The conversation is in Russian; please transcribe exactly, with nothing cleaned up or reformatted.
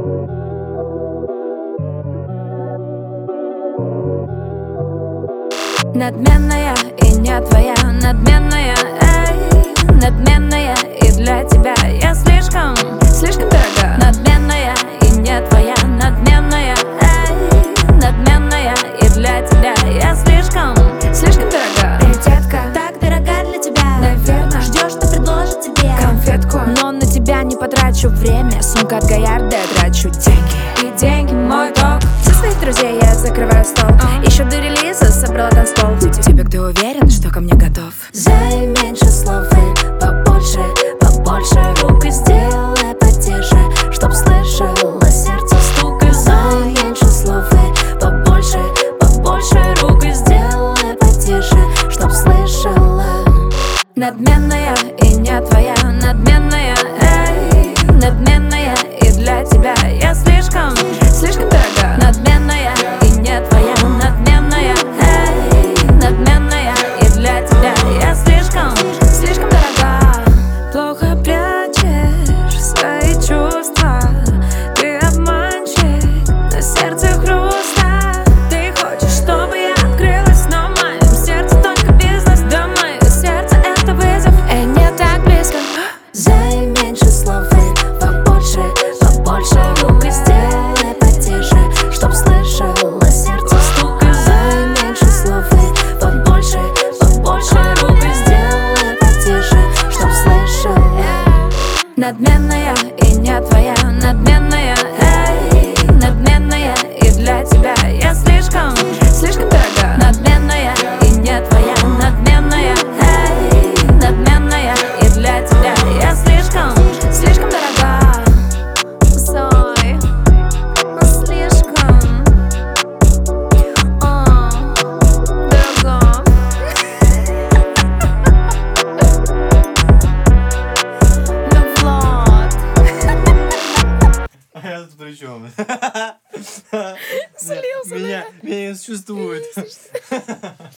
Надменная и не твоя, надменная, эй, надменная, и для тебя я слишком, слишком дорога. Надменная и не твоя, надменная, эй, надменная, и для тебя я слишком, слишком дорога. Эй, детка, так дорога для тебя, наверное, ждешь, что предложит тебе конфетку, но на тебя не потрачу время. Сумка от Гоярда, я трачу деньги, и деньги мой долг. Со своих друзей я закрываю стол, еще до релиза собрала танцпол. Тебе ты уверен, что ко мне готов? Зай, меньше слов и побольше, побольше рук, и сделай потише, чтоб слышало сердце стук. И зай, меньше слов и побольше, побольше рук, и сделай потише, чтоб слышала. Надменная и не твоя, надменная, эй, надменная, и для тебя я слишком, слишком дорога. Надменная и не твоя, надменная, эй, надменная, и для тебя я слишком, слишком дорога. Плохо прячешь свои чувства, ты обманщик, на сердце хруста. Ты хочешь, чтобы я открылась, но в моем сердце только бизнес. Да, мое сердце это вызов, эй, не так близко. Зай, меньше слов и побольше, побольше рук, и сделай потише, чтоб слышало сердце стук. И зай, меньше слов и побольше, побольше рук, и сделай потише, чтоб слышала. Надменная и не твоя, надменная, эй, надменная, и для тебя я слишком, слишком дорога. Надменная и не твоя, надменная, эй, надменная, и для тебя я слишком, слишком дорога. Зой, слишком, о, дорога. Ну вот. А я тут при чем? Слился, Меня, меня не существует.